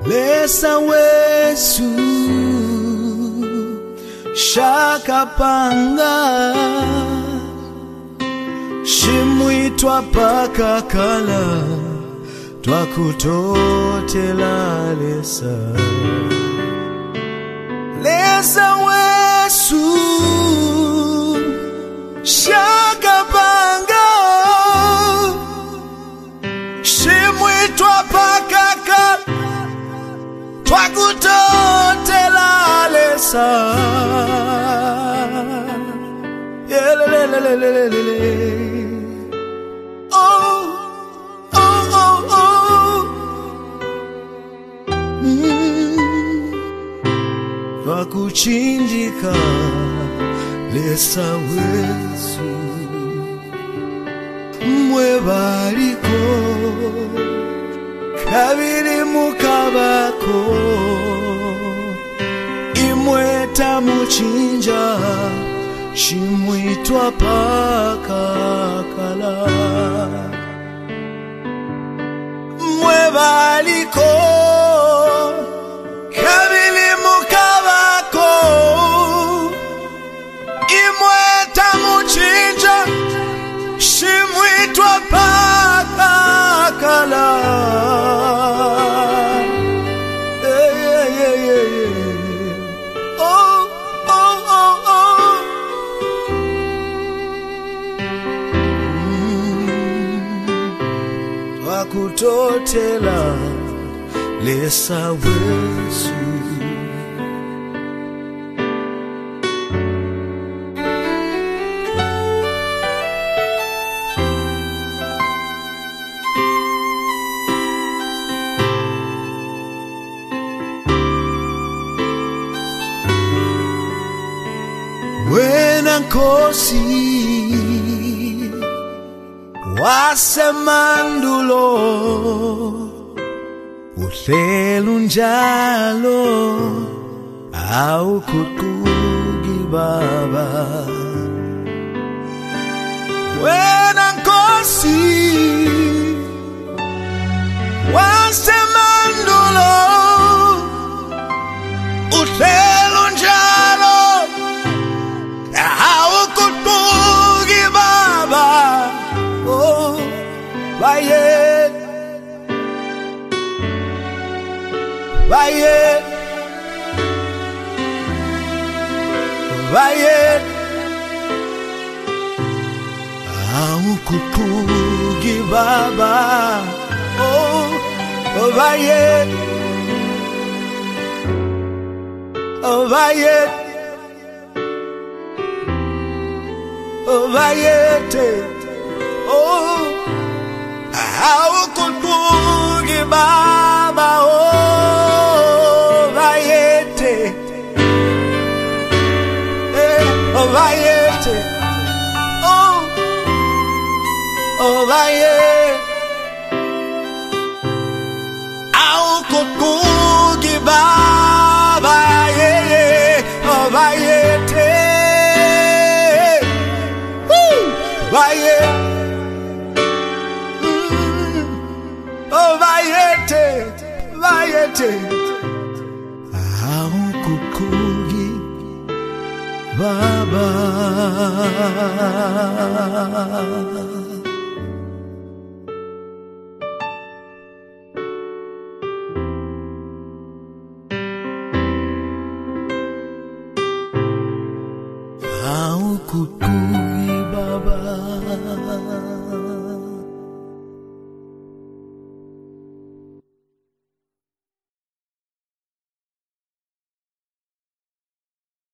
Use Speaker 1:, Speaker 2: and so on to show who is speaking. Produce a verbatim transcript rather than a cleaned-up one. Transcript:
Speaker 1: lesa wesu shakapanga shimwitwa pakakala twakutotela lesa lesa wesu shakapanga shimwitwa pakakala twakutotela lesa yelelelelelele. Oh oh oh oh mm. Twakuchinjika lesa wesu mwebaliko kabiri mukabako imweta muchinja shimwitwa pakakala mwebaliko kabiri mukabako imweta muchinja shimwitwa pakakala. Kutotela lesa wesu wena nkosi wasemandulo uhlelu njalo awukuquki baba wena nkosi wasemandulo uhlelu njalo awukuquki baba. Vaye, vaye, vaye, aukukugi baba, oh, oh vaye, oh vaye, oh vaye, oh. Aukukugi baba, oh vayete, eh, oh vayete, oh, oh vayete. Aukukugi baba, yeah, oh vayete, woo, vayete. Vayete, vayete, aukukugi baba.